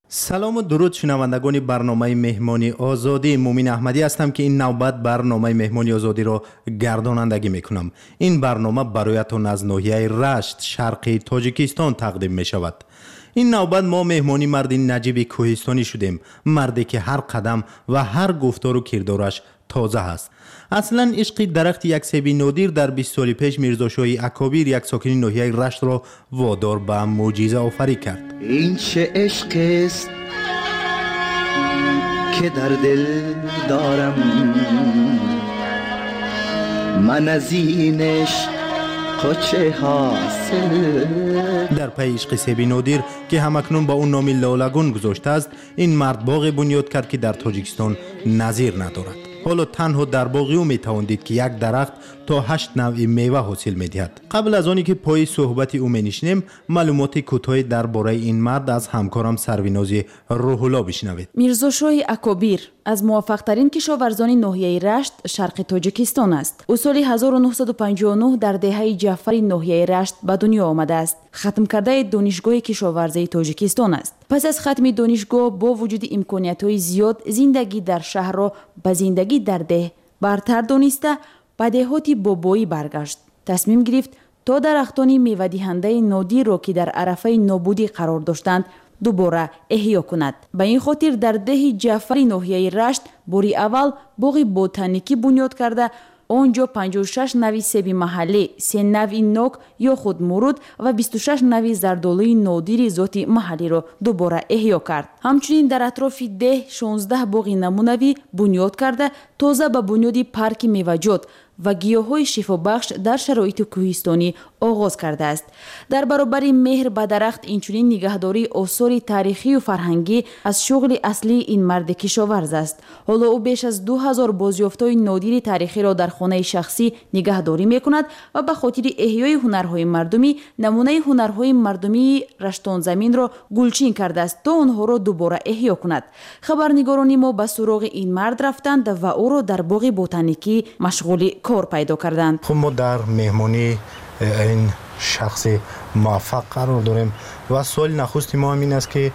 سلام و درود شنوندگان برنامه مهمانی آزادی. مومین احمدی هستم که این نوبت برنامه مهمانی آزادی را گردانندگی میکنم. این برنامه برایتان از ناحیه رشت شرقی تاجیکستان تقدیم می شود. این نوبت ما مهمانی مرد نجیب کوهستانی شدیم، مردی که هر قدم و هر گفتار و کردارش تازه است. اصلا عشق درخت یک سیبی نادر در 20 سال پیش میرزا شاه اکابر یک ساکن ناحیه رشت را وادار به معجزه آفری کرد. این چه عشق است که در دل دارم، من از این عشق چه حاصل. در پی عشق سیبی نادر که همکنون با اون نام لالگون گذاشته است، این مرد باغ بنیاد کرد که در تاجیکستان نظیر ندارد. حالا تنها در باغ او میتواندید که یک درخت تا 8 نوع میوه حاصل میدهد. قبل از آنی که پای صحبت او مینشینیم، معلومات کوتاهی درباره این مرد از همکارم سرویناز روح الله بشنوید. میرزا شاه اکابر از موفق‌ترین کشاورزان ناحیه رشت شرق تاجیکستان است. او سال 1959 در دهه جعفر ناحیه رشت به دنیا آمده است. ختم کرده دانشگاه کشاورزی تاجیکستان است. پس از ختم دانشگاه با وجود امکانیت‌های زیاد، زندگی در شهر را به زندگی در ده برتر دانسته به دهات بابایی برگشت. تصمیم گرفت تا درختان میوه دهنده نادر را که در عرفه نابودی قرار داشتند دوباره احیا کند. به این خاطر در ده جعفر ناحیه رشت باری اول باغ بوتانیکی بنیاد کرده. آنجا 56 نوع سیب محلی، 3 نوع نوک یا خود مرود و 26 نوع زردالوی نادر ذات محلی را دوباره احیا کرد. همچنین در اطراف ده 16 باغ نمونوی بنیاد کرده تازه به بنیاد پارک میوه‌جات و گیاهای شفابخش در شرایط کوهستانی آغاز کرده است. در برابر مهر به درخت اینچنین نگهداری آثار تاریخی و فرهنگی از شغل اصلی این مرد کشاورز است. حالا او بیش از 2000 بازیافت‌های نادر تاریخی را در خانه شخصی نگهداری می‌کند و به خاطر احیای هنرهای مردمی نمونه هنرهای مردمی رشتان زمین را گلچین کرده است تا آنها را دوباره احیا کند. خبرنگاران ما به سراغ این مرد رفتند و او را در باغ بوتانیکی مشغول کار پیدا کردند. خب ما در مهمانی این شخص موفق قرار داریم و سوال نخستی ما همین است که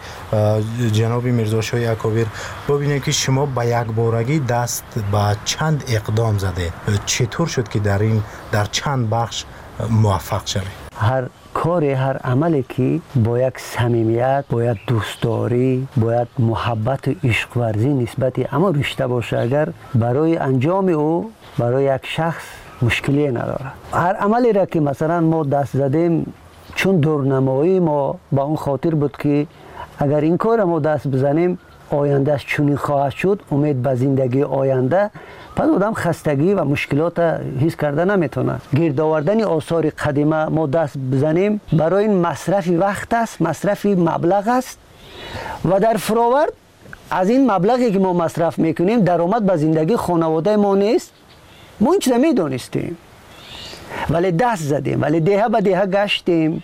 جناب میرزا شاه اکابر ببینید که شما با یک بارگی دست به چند اقدام زده، چطور شد که در چند بخش موفق شوید؟ هر کار هر عملی که با یک صمیمیت، با یک دوستداری، با یک محبت و عشق ورزی نسبت اما رشته باشه، اگر برای انجام او برای یک شخص مشکلی نداره. هر عملی را که مثلا ما دست زدیم چون دورنمایی ما با اون خاطر بود که اگر این کار ما دست بزنیم آیندهش چونی خواهد شد، امید به زندگی آینده، پس آدم خستگی و مشکلات حس کرده نمیتونه. گرد آوردن آثار قدیمه ما دست بزنیم برای این مصرف وقت است، مصرف مبلغ است و در فراورد از این مبلغی که ما مصرف میکنیم درآمد به زندگی خانواده ما نیست. ما این چیزا میدونستیم ولی دست زدیم، ولی دهه به دهه گشتیم،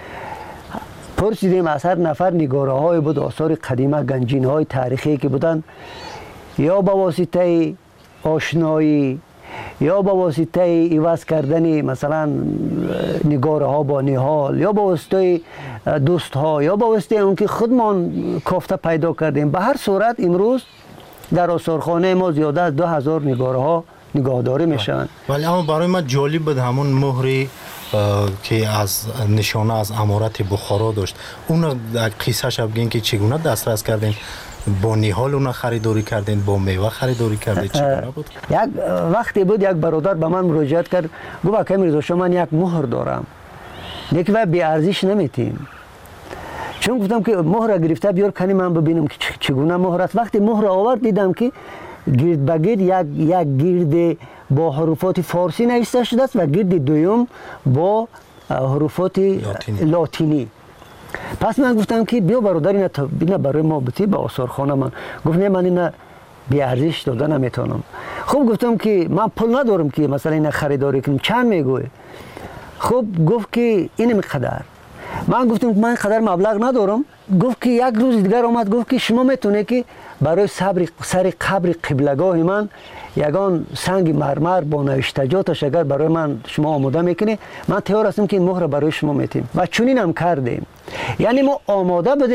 پرسیدیم از هر نفر نگاره های بود، آثار قدیمه، گنجین های تاریخی که بودن، یا با واسطه آشنایی یا با واسطه عوض کردن مثلا نگاره ها با نهال یا با واسطه دوست ها یا با واسطه اون که خودمان کافته پیدا کردیم. به هر صورت امروز در آثارخانه ما زیاده از 2000 نگاره ها نگهداری میشن. ولی اما برای من جالب بود همون مهری که از نشانه از امارت بخارا داشت، اون قصه شب بگین که چگونه دسترس کردین؟ با نهال اون خریداری کردین، با میوه خریداری کردین، چگونه بود؟ یک وقتی بود یک برادر به من مراجعت کرد، گفت که میرزا شاه من یک مهر دارم یک و بی ارزش نمیتیم. چون گفتم که مهر گرفته بیار کنی من ببینم که چگونه مهر است. وقتی مهر آورد دیدم که گرد به گرد یک گرد با حروفات فارسی نوشته شده است و گرد دوم با حروفات لاتینی. پس من گفتم که بیا برادر اینا برای ما بتی به آثارخانه من. گفت نه من اینا بی ارزش داده نمیتونم. خب گفتم که من پول ندارم که مثلا اینا خریداری کنم. چند میگوی؟ خب گفت که این مقدار. من گفتم من اینقدر مبلغ ندارم. گفت که یک روز دیگر آمد گفت که شما میتونه که برای سر قبر قبلگاه من یگان سنگ مرمر با نوشتجاتش اگر برای من شما آماده میکنی، من تیار هستم که این مهر برای شما میتیم و چنین هم کردیم. یعنی ما آماده بودیم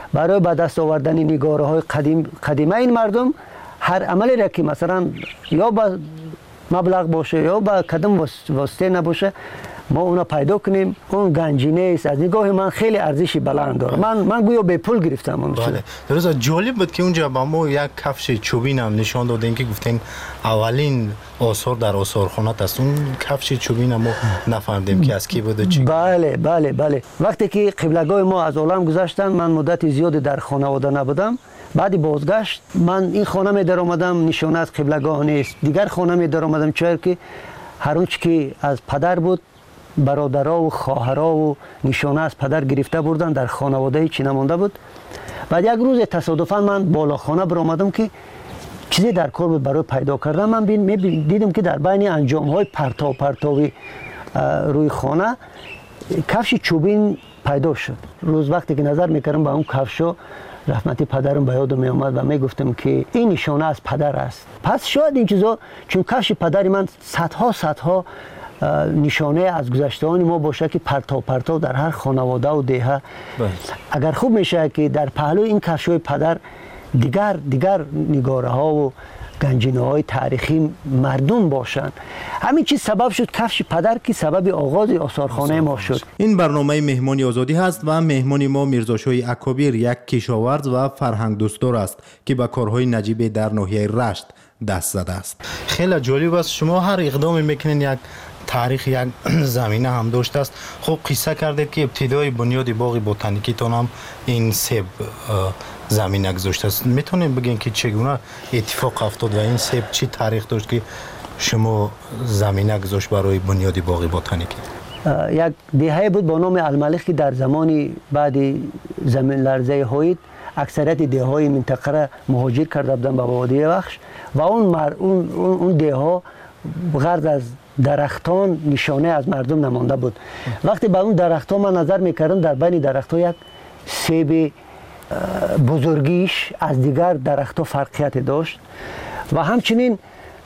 برای به دست آوردن نگاره های قدیمه این مردم هر عملی را که مثلا یا با مبلغ باشه یا با کدام واسطه نباشه ما اونا پیدا کنیم. اون گنجینه است، از نگاه من خیلی ارزشی بلند داره. من گویا به پول گرفتم اون. بله درست. جالب بود که اونجا با ما یک کفش چوبین هم نشان دادین که گفتین اولین آثار در آثارخانه است. اون کفش چوبین ما نفهمیدیم که از کی بود و چی. بله وقتی که قبلگاه ما از عالم گذشتن من مدت زیادی در خانواده نبودم. بعد بازگشت من این خانه می در آمدم، نشانه از قبلگاه نیست. دیگر خانه می در آمدم چرا که هر اونچه که از پدر بود برادرها و خواهرها و نشانه از پدر گرفته بردن در خانواده چی نمانده بود. بعد یک روز تصادفاً من بالا خانه برآمدم که چیزی در کار بود برای پیدا کردن. من دیدم که در بین انجام های پرتاوی روی خانه کفش چوبین پیدا شد. روز وقتی که نظر میکردم به اون کفشا رحمتی پدرم به یادم می آمد و می گفتم که این نشانه از پدر است. پس شاید این چیزا چون کفش پدری من صدها نشانه از گذشته‌های ما باشه که پرتاو در هر خانواده و دهه اگر خوب میشه که در پهلوی این کفش‌های پدر دیگر نگاره ها و گنجینه های تاریخی مردم باشند. همین چیز سبب شد کفش پدر که سبب آغاز آثارخانه ما شد. این برنامه مهمانی آزادی هست و مهمانی ما میرزاشاه اکابیر یک کشاورز و فرهنگ دوستدار است که به کارهای نجیب در ناحیه رشت دست زده است. خیلی جالب است. شما هر اقدامی میکنین یک تاریخ یک زمینه هم داشته است. خب قصه کردید که ابتدای بنیاد باغ بوتانیکی تون هم این سیب زمینه گذاشته است. میتونیم بگین که چگونه اتفاق افتاد و این سیب چی تاریخ داشت که شما زمینه گذاشت برای بنیاد باغ بوتانیکی؟ یک دهه بود با نام الملک که در زمانی بعد زمین لرزه هوید اکثریت دهه های منطقه را مهاجر کرده بودن به وادی بخش و اون دهه ها غرض از درختان نشانه از مردم نمانده بود. وقتی به اون درختان من نظر میکردم در بین درختان یک سیب بزرگیش از دیگر درختان فرقیت داشت و همچنین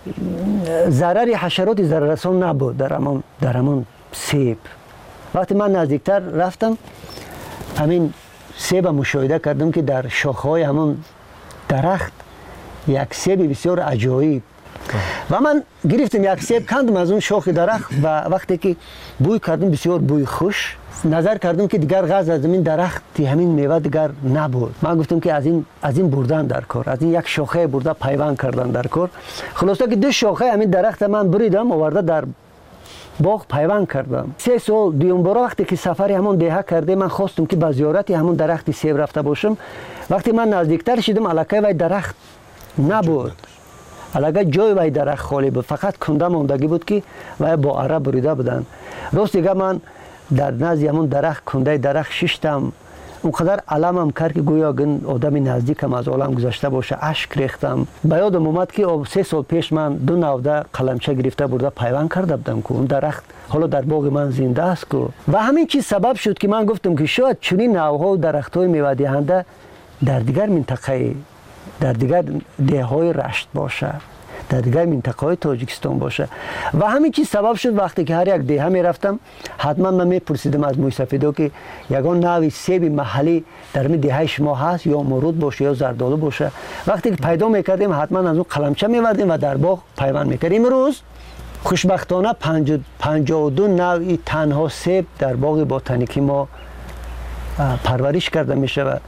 ضرر حشرات ضرررسان نبود در همون سیب. وقتی من نزدیکتر رفتم همین سیب مشاهده کردم که در شاخه‌های همون درخت یک سیب بسیار عجایب و من گرفتم یک سیب کندم از اون شاخ درخت و وقتی که بوی کردم بسیار بوی خوش نظر کردم که دیگر غاز از این درخت همین میوه دیگر نبود. من گفتم که از این بردن در کار، از این یک شاخه برده پیوند کردن در کار. خلاصه که دو شاخه همین درخت من بریدم آورده در باغ پیوند کردم. 3 سال دیوم بار وقتی که سفری همون دهه کرده من خواستم که به زیارت همون درخت سیب رفته باشم. وقتی من نزدیکتر شدم الکه وای درخت نبود. الگه جای وای درخت خالی بود، فقط کنده ماندگی بود که وای با عرب بریده بودن. راست دیگه من در نزد همون درخت کنده درخت ششتم، اونقدر علمم کرد که گویا آدم نزدیکم از عالم گذشته باشه. اشک ریختم. به یادم اومد که 3 سال پیش من 2 نوده قلمچه گرفته برده پیوند کرده بودم که اون درخت حالا در باغ من زنده است و همین چیز سبب شد که من گفتم که شاید چنین نوها و درخت‌های میوه دهنده در دیگر منطقه در دیگر دهه‌های رشت باشه، در دیگر منطقه‌های تاجیکستان باشه و همین چیز سبب شد وقتی که هر یک دهه میرفتم حتما من میپرسیدم از موسفیدا که یگان نوع سیب محلی در می دهه شما هست یا مرود باشه یا زردالو باشه. وقتی که پیدا میکردیم حتما از اون قلمچه میوردیم و در باغ پیوند میکردیم. امروز خوشبختانه 52 نوع تنها سیب در باغ بوتانیکی ما پرورش کرده میشه و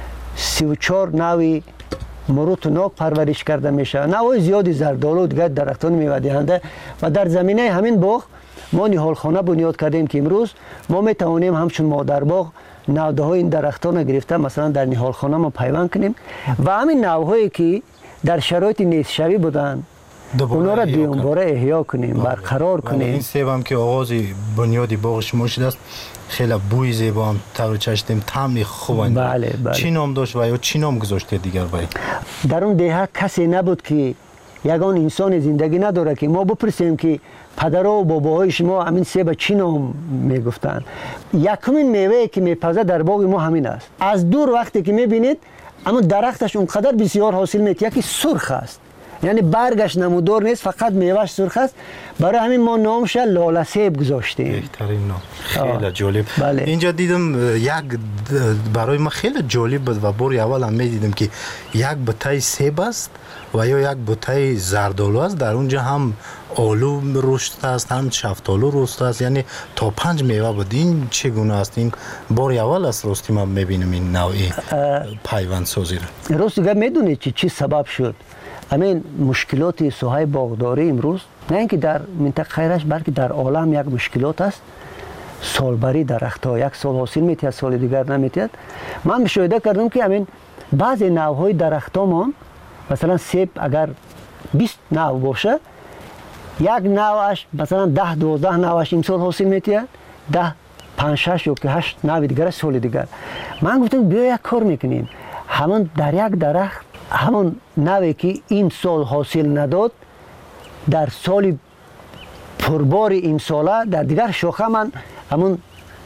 34 نوع مرود و ناک پرورش کرده میشه. نوع زیادی زردالو دیگر درختان میوه دهنده و در زمینه همین باغ ما نهالخانه بنیاد کردیم که امروز ما میتوانیم همچون مادر باغ نوده های این درختان گرفته مثلا در نهالخانه ما پیوند کنیم و همین نوعهایی که در شرایط نیستشوی بودن اونا را دوباره احیا کنیم، برقرار کنیم. این سیب هم که آغاز بنیاد باغ شما شده است خیلی بوی زیبا هم طور چشتیم، طعم خوب. بله. چی نام داشت و یا چی نام گذاشته دیگر بای؟ در اون دهه کسی نبود که یگان انسان زندگی نداره که ما بپرسیم که پدر و باباهای شما همین سیب چی نام میگفتن. یکمین میوه که میپزه در باغ ما همین است. از دور وقتی که میبینید اما درختش اونقدر بسیار حاصل میده که سرخ است یعنی برگش نمودار نیست، فقط میوهش سرخ است. برای همین ما نامش لاله سیب گذاشتیم. بهترین نام، خیلی جالب. بله. اینجا دیدم یک برای ما خیلی جالب بود و بار اول هم میدیدم که یک بوته سیب است و یا یک بوته زردآلو است، در اونجا هم آلو رشد است، هم شفتالو رشد است، یعنی تا 5 میوه بود. این چگونه است؟ این بار اول است راستی ما میبینیم این نوعی پیوند سازی را. راست دیگه میدونید چی سبب شد همین مشکلات ساحه باغداری امروز؟ نه اینکه در منطقه خیرش بلکه در عالم یک مشکلات است. سالبری درخت‌ها یک سال حاصل میتید، سال دیگر نمیتید. من مشاهده کردم که همین بعضی نوع‌های درخت‌ها مثلا سیب اگر 20 نوع باشه، یک نوعش مثلا 10-12 نوعش امسال حاصل میتید، 5-6 یا 8 نوع دیگر سال دیگر. من گفتم بیا یک کار میکنیم، همون در یک درخت همون نوعی که این سال حاصل نداد در سال پربار این ساله در دیگر شاخه من همون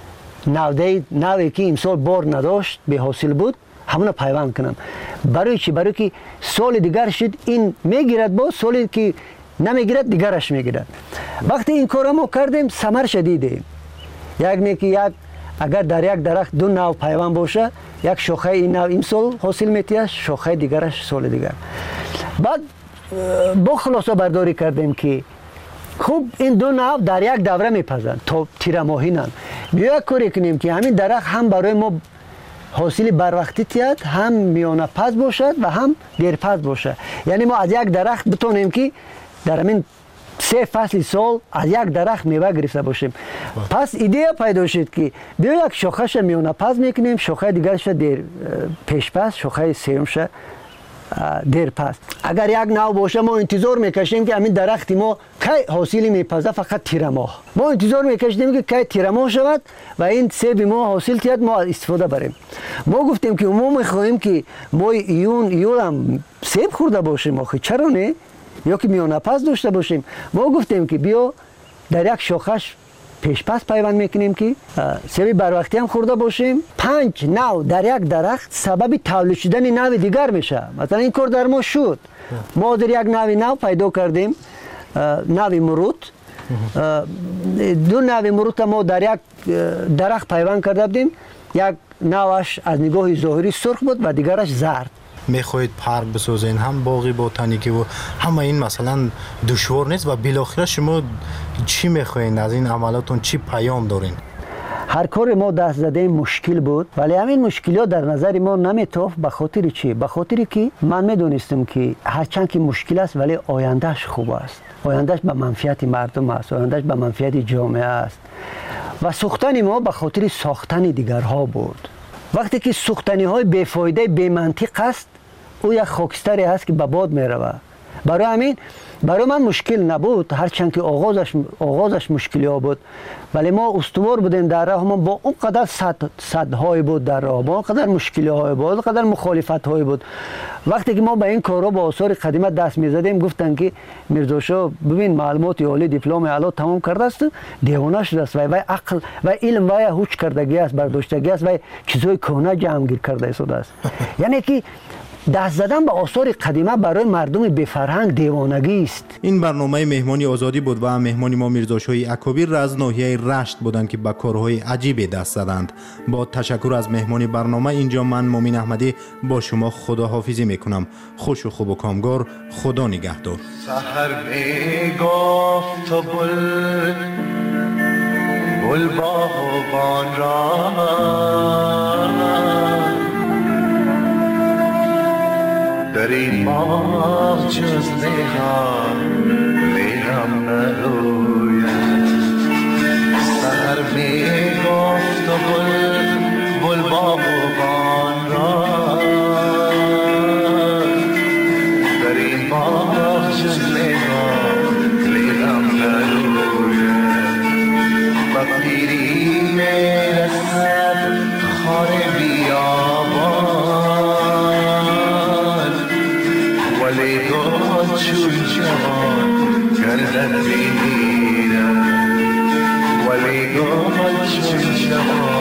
نوعی که این سال بار نداشت به حاصل بود همون پیوند کنم. برای چی؟ برای که سال دیگر شد این میگیرد، با سالی که نمیگیرد دیگرش میگیرد. وقتی این کار ما کردیم ثمر شدیده. یک اگر در یک درخت 2 نوع پیوند باشه، یک شاخه این نوع این سال حاصل میتید، شاخه دیگرش سال دیگر. بعد با خلاصه برداری کردیم که خوب این 2 نوع در یک دوره میپزند تا تیر ماهی نن. بیا کاری کنیم که همین درخت هم برای ما حاصل بر وقتی تید، هم میانه پز باشد و هم دیر پز باشه. یعنی ما از یک درخت بتونیم که در همین 3 فصل سال از یک درخت میوه گرفته باشیم. پس ایده پیدا شد که بیا یک شاخهش میانه پز میکنیم، شاخه دیگرش دیر پیش پز، شاخه سومش دیر پس. اگر یک نوع باشه ما انتظار میکشیم که همین درخت ما کی حاصلی میپزه، فقط تیر ماه. ما انتظار میکشیم که کی تیر ماه شود و این سیب ما حاصل تید ما استفاده بریم. ما گفتیم که ما میخواهیم که ما ایون هم سیب خورده باشیم، آخه چرا نه؟ یا که میانه پس داشته باشیم. ما گفتیم که بیا در یک شاخش پیش پس پیوند میکنیم که سیب بر وقتی هم خورده باشیم. 5 نوع در یک درخت سبب تولید شدن نوع دیگر میشه. مثلا این کار در ما شد. ما در یک نوع پیدا کردیم، نوع مرود. 2 نوع مرود ما در یک درخت پیوند کرده بودیم. یک نوعش از نگاه ظاهری سرخ بود و دیگرش زرد. میخواید پارک بسازین، هم باغی بوتانیکی و همه این مثلا دشوار نیست و بالاخره شما چی میخواین از این عملاتون؟ چی پیام دارین؟ هر کار ما دست زده مشکل بود، ولی همین مشکلات در نظر ما نمیتافت. به خاطر چی؟ به خاطر که من میدونستم که هرچند که مشکل است ولی آیندهش خوب است، آیندهش به منفعت مردم است، آیندهش به منفعت جامعه است. و سوختن ما به خاطر ساختن دیگرها بود. وقتی که سوختنی های بیفایده بی منطق است، او یک خاکستری هست که به باد می رود. برای همین برای من مشکل نبود، هرچند که آغازش مشکلی ها بود، ولی ما استوار بودیم در راه. ما با اون قدر صدهای بود در راه، با اون قدر مشکلی های بود، اون قدر مخالفت های بود. وقتی که ما به این کارا با آثار قدیمت دست می زدیم، گفتن که میرزا شاه ببین معلومات عالی، دیپلم اعلی تمام کرده است، دیوانه شده است، و عقل و علم و هوش کردگی است، برداشتگی است و چیزای کهنه جمع گیر کرده شده است. یعنی که دست زدن به آثار قدیمه برای مردم بی فرهنگ دیوانگی است. این برنامه مهمانی آزادی بود و مهمانی ما میرزا شاه اکابیر از ناحیه رشت بودند که به کارهای عجیبی دست زدند. با تشکر از مهمانی برنامه اینجا من مومین احمدی با شما خداحافظی میکنم. خوش و خوب و کامگار. خدا نگهدار. سحر میگفت تو بل باغبان را در این باغ جز لیهم نروید. سحر میگفت و بل باغبان را در این باغ جز لیهم نروید. و پیری میرسد خار بیابان، ولی گل چون جوان گردد میگیرد، ولی گل چون جوان